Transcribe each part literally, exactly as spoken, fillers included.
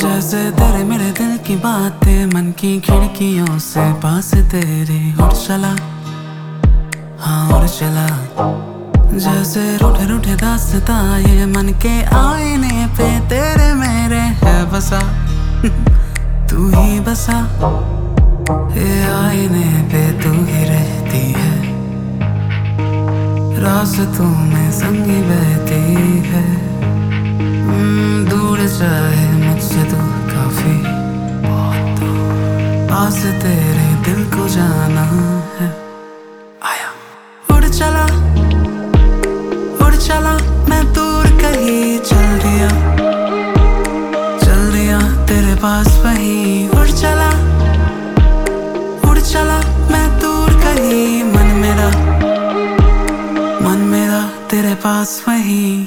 जैसे तेरे मेरे दिल की बातें मन की खिड़कियों से पास तेरे उड़ चला, हाँ उड़ चला। जैसे रूठे रूठे दास्तां ये मन के आईने पे तेरे मेरे है बसा तू ही बसा, ये आईने पे तू ही रहती है, रास्तों में संगी बहती है। दूर चाहे मुझसे तो काफी बहुत दूर, पास तेरे दिल को जाना है। आया उड़ चला उड़ चला मैं दूर कहीं चल दिया, चल दिया तेरे पास वहीं। उड़ चला उड़ चला मैं दूर कहीं, मन मेरा मन मेरा तेरे पास वहीं।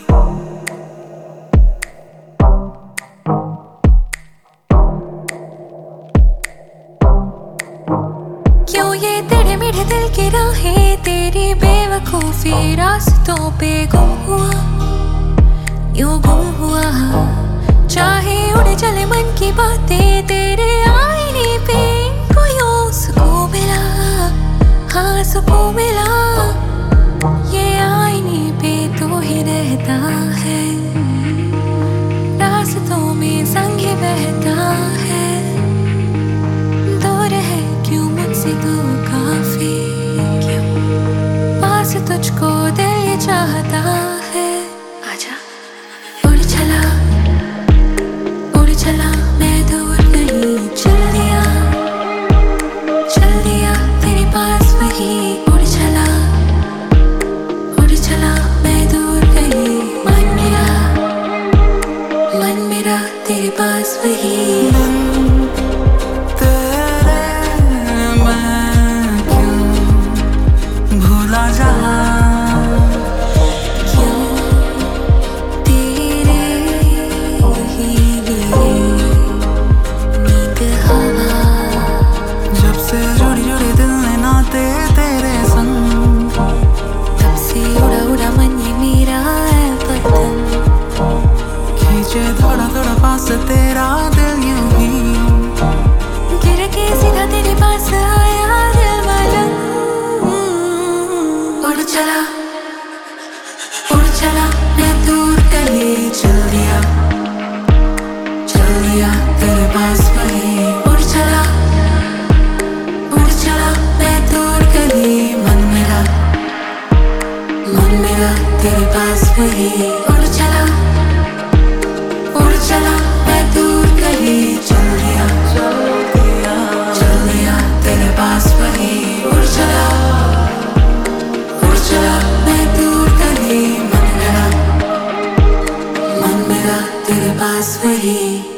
क्यों ये तेरे मेरे दिल की राहें तेरी बेवकूफी रास्तों पे गुम हुआ, यूं गुम हुआ। चाहे उड़ चले मन की बातें तेरे आईने पे, इनको यूं सुकून मिला, हाँ सुकून मिला। ये आईने पे तू ही रहता है, रास्तों में संग ही बहता है। दूर है क्यों मुझसे तू काफी, क्यों पास तुझको दिल ये चाहता है। आजा उड़ चला उड़ चला मैं दूर कहीं चल दिया, चल दिया तेरे पास वहीं। उड़ चला उड़ चला मैं दूर कहीं, मन मेरा मन मेरा तेरे पास वहीं। थोड़ा थोड़ा पास तेरा दिल यूं ही गिर के सीधा तेरे पास आया दिल वाला। उड़ चला उड़ चला मैं दूर कहीं चल दिया, चल दिया तेरे पास वहीं। उड़ चला उड़ चला मैं दूर कहीं, मन मेरा मन मेरा तेरे पास वहीं। उड़ चला उड़ चला मैं दूर कहीं चल दिया, चल दिया चल दिया तेरे पास वहीं। उड़ चला उड़ चला मैं दूर कहीं, मन मेरा मन मेरा तेरे पास वहीं।